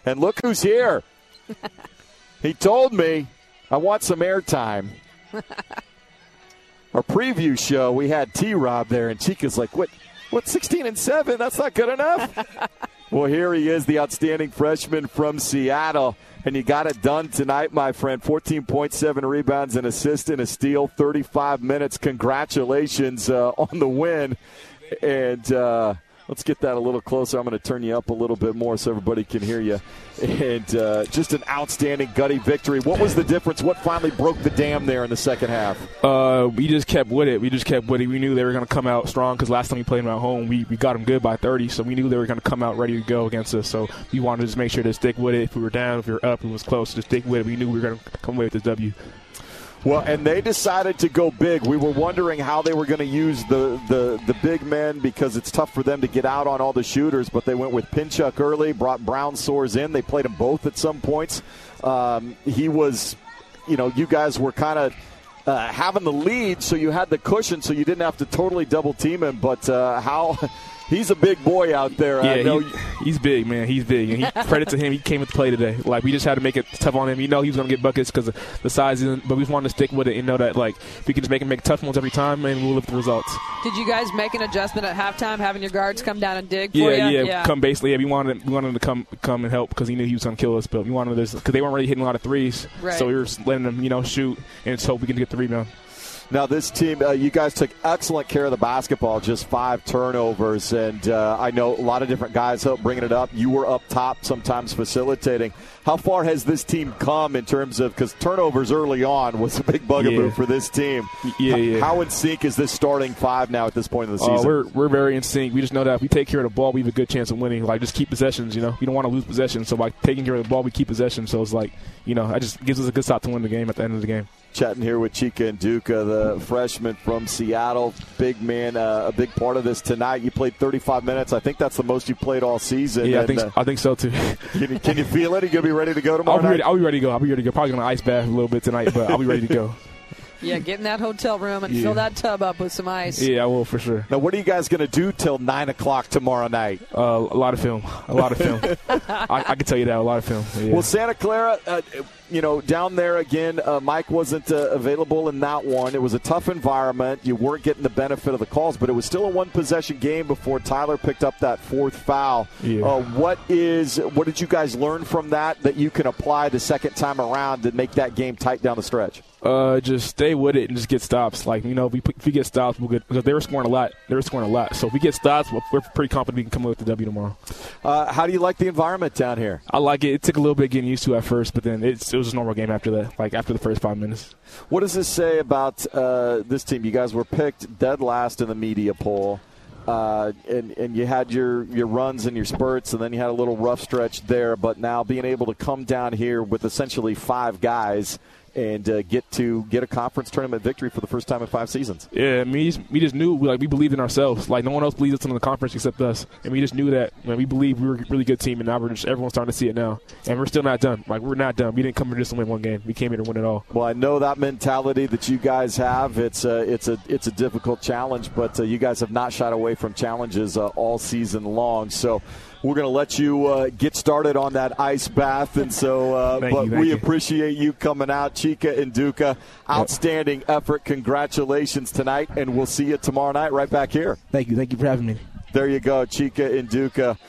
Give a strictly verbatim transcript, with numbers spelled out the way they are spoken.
And look who's here. He told me I want some airtime. Our preview show, we had T-Rob there, and Chica's like, what, what, sixteen and seven? That's not good enough? Well, here he is, the outstanding freshman from Seattle. And you got it done tonight, my friend. fourteen point seven rebounds, an assist, and a steal, thirty-five minutes. Congratulations uh, on the win. And uh, let's get that a little closer. I'm going to turn you up a little bit more so everybody can hear you. And uh, just an outstanding gutty victory. What was the difference? What finally broke the dam there in the second half? Uh, we just kept with it. We just kept with it. We knew they were going to come out strong because last time we played them at home, we, we got them good by thirty. So we knew they were going to come out ready to go against us. So we wanted to just make sure to stick with it. If we were down, if we were up, it was close, just stick with it. We knew we were going to come away with the W. Well, and they decided to go big. We were wondering how they were going to use the, the, the big men because it's tough for them to get out on all the shooters, but they went with Pinchuk early, brought Brown Soares in. They played them both at some points. Um, he was, you know, you guys were kind of uh, having the lead, so you had the cushion, so you didn't have to totally double team him. But uh, how he's a big boy out there. Yeah, I know. He, he's big, man. He's big. And he, credit to him, he came into play today. Like, we just had to make it tough on him. You know he was going to get buckets because of the size, but we just wanted to stick with it and know that, like, if we can just make him make tough ones every time, and we'll lift the results. Did you guys make an adjustment at halftime, having your guards come down and dig for yeah, you? Yeah, yeah. Come basically. Yeah, we wanted we wanted him to come come and help because he knew he was going to kill us. But we wanted this because they weren't really hitting a lot of threes, right. So we were letting them, you know, shoot and just hope we can get the rebound. Now, this team, uh, you guys took excellent care of the basketball, just five turnovers. And uh, I know a lot of different guys helped bringing it up. You were up top, sometimes facilitating. How far has this team come in terms of – because turnovers early on was a big bugaboo yeah. for this team. Yeah, H- yeah. How in sync is this starting five now at this point in the season? Uh, we're we're very in sync. We just know that if we take care of the ball, we have a good chance of winning. Like, just keep possessions, you know. We don't want to lose possession. So by taking care of the ball, we keep possession. So it's like, you know, that just gives us a good shot to win the game at the end of the game. Chatting here with Chika Nduka, the freshman from Seattle. Big man, uh, a big part of this tonight. You played thirty-five minutes. I think that's the most you played all season. Yeah, and, I think uh, I think so, too. Can you, can you feel it? Are you going to be ready to go tomorrow I'll be, night? ready, I'll be ready to go. I'll be ready to go. Probably going to ice bath a little bit tonight, but I'll be ready to go. Yeah, get in that hotel room and yeah. fill that tub up with some ice. Yeah, I will for sure. Now, what are you guys going to do till nine o'clock tomorrow night? Uh, a lot of film. A lot of film. I, I can tell you that. A lot of film. Yeah. Well, Santa Clara, uh, you know, down there again, uh, Mike wasn't uh, available in that one. It was a tough environment. You weren't getting the benefit of the calls, but it was still a one-possession game before Tyler picked up that fourth foul. Yeah. Uh, what is what did you guys learn from that that you can apply the second time around to make that game tight down the stretch? Uh, just stay with it and just get stops. Like, you know, if we, if we get stops, we'll get, because they were scoring a lot. They were scoring a lot. So if we get stops, we're pretty confident we can come away with the W tomorrow. Uh, how do you like the environment down here? I like it. It took a little bit getting used to at first, but then it's, it was a normal game after that, like after the first five minutes. What does this say about uh, this team? You guys were picked dead last in the media poll. Uh, and, and you had your, your runs and your spurts, and then you had a little rough stretch there. But now being able to come down here with essentially five guys and uh, get to get a conference tournament victory for the first time in five seasons. Yeah, we we just knew we, like we believed in ourselves. Like no one else believes us in the conference except us, and we just knew that. Man, we believe we were a really good team, and now we're just everyone's starting to see it now, and we're still not done. Like we're not done. We didn't come here just to win one game. We came here to win it all. Well, I know that mentality that you guys have. It's a it's a it's a difficult challenge, but uh, you guys have not shied away from challenges uh, all season long. So. We're going to let you uh, get started on that ice bath, and so. Uh, thank but you, thank we you. appreciate you coming out, Chika Nduka. Outstanding yep. effort. Congratulations tonight, and we'll see you tomorrow night right back here. Thank you. Thank you for having me. There you go, Chika Nduka.